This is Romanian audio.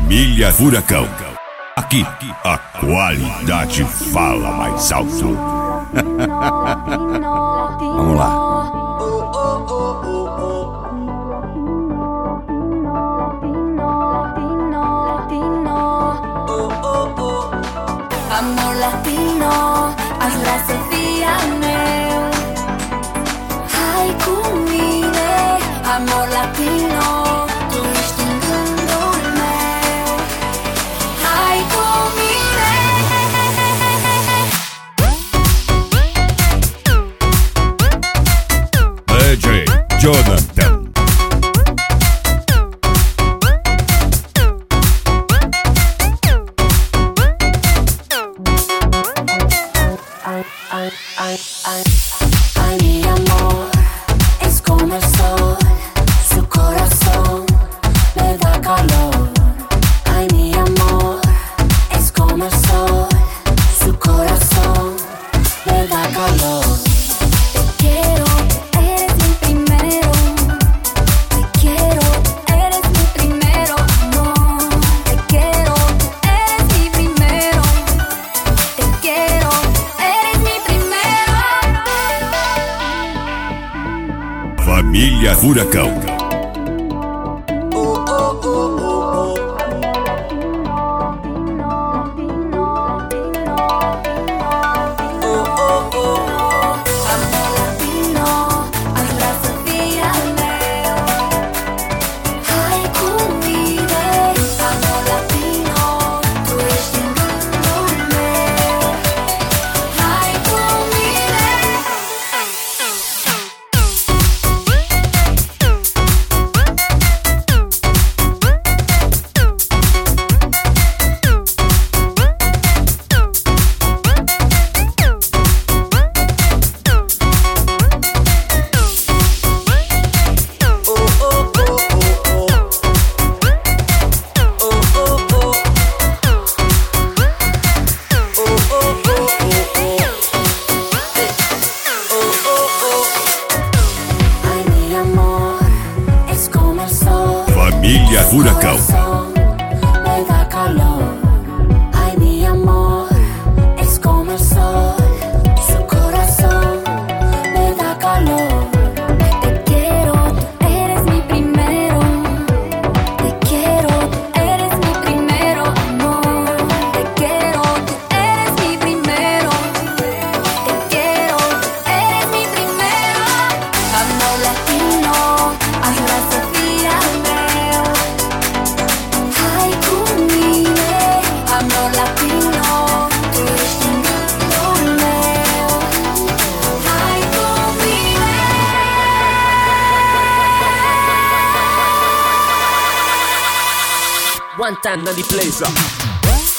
Família Furacão. Aqui, a qualidade fala mais alto. Vamos lá. Amor latino, aș să fie al meu. Hai cu mine, amor latino, tu ești în gândul meu. Hai cu mine. DJ Jonathan. Ay, mi amor, es como el sol, su corazón me da calor. Ay, mi amor, es como el sol, su corazón me da calor. Te quiero, eres mi primero. Te quiero, eres mi primero amor. Te quiero, eres mi primero. Te quiero, eres mi primero. Família Furacão. Amor latino, aș vrea să fie al meu. Hai cu mine, amor latino, tu ești în gândul meu. Hai cu mine. Ay, mi amor, es como el sol. Família Furacão. Me da calor. Ay, mi amor, es como el sol. Su corazón me da calor. Te quiero, tú eres mi primero. Te quiero, tú eres mi primero amor. Te quiero, tú eres mi primero. Te quiero, tú eres mi primero. Amor latino, aș vrea să fie al meu. Hai cu mine, amor latino, tu ești în gândul meu. Hai cu mine. One time na the place.